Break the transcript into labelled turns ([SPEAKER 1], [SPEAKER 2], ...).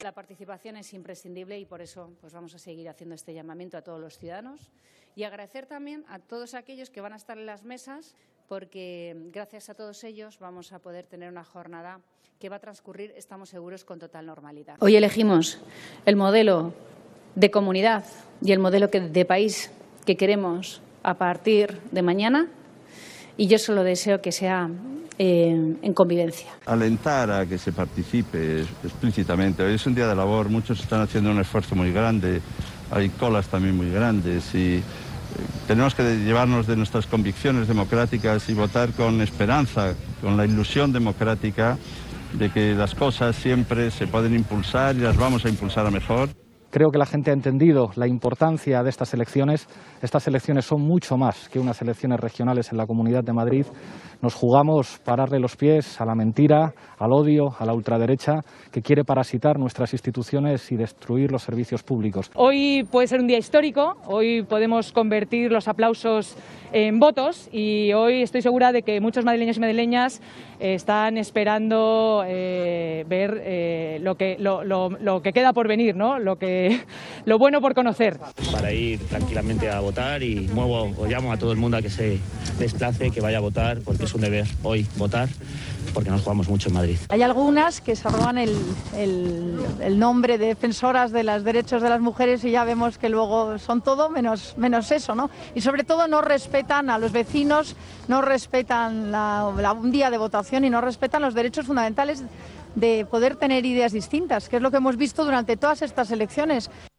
[SPEAKER 1] La participación es imprescindible y por eso vamos a seguir haciendo este llamamiento a todos los ciudadanos y agradecer también a todos aquellos que van a estar en las mesas, porque gracias a todos ellos vamos a poder tener una jornada que va a transcurrir, estamos seguros, con total normalidad. Hoy elegimos el modelo de comunidad y el modelo de país que queremos a partir de mañana, y yo solo deseo que sea en convivencia.
[SPEAKER 2] Alentar a que se participe explícitamente. Hoy es un día de labor, muchos están haciendo un esfuerzo muy grande, hay colas también muy grandes y tenemos que llevarnos de nuestras convicciones democráticas y votar con esperanza, con la ilusión democrática de que las cosas siempre se pueden impulsar y las vamos a impulsar a mejor.
[SPEAKER 3] Creo que la gente ha entendido la importancia de estas elecciones. Estas elecciones son mucho más que unas elecciones regionales en la Comunidad de Madrid. Nos jugamos pararle los pies a la mentira, al odio, a la ultraderecha que quiere parasitar nuestras instituciones y destruir los servicios públicos.
[SPEAKER 4] Hoy puede ser un día histórico, hoy podemos convertir los aplausos en votos y hoy estoy segura de que muchos madrileños y madrileñas están esperando ver lo que queda por venir, ¿no? Lo bueno por conocer.
[SPEAKER 5] Para ir tranquilamente a votar y llamo a todo el mundo a que se desplace, que vaya a votar, porque es un deber hoy votar, porque nos jugamos mucho en Madrid.
[SPEAKER 6] Hay algunas que se roban el nombre de defensoras de los derechos de las mujeres y ya vemos que luego son todo menos eso, ¿no? Y sobre todo no respetan a los vecinos, no respetan un día de votación y no respetan los derechos fundamentales de poder tener ideas distintas, que es lo que hemos visto durante todas estas elecciones.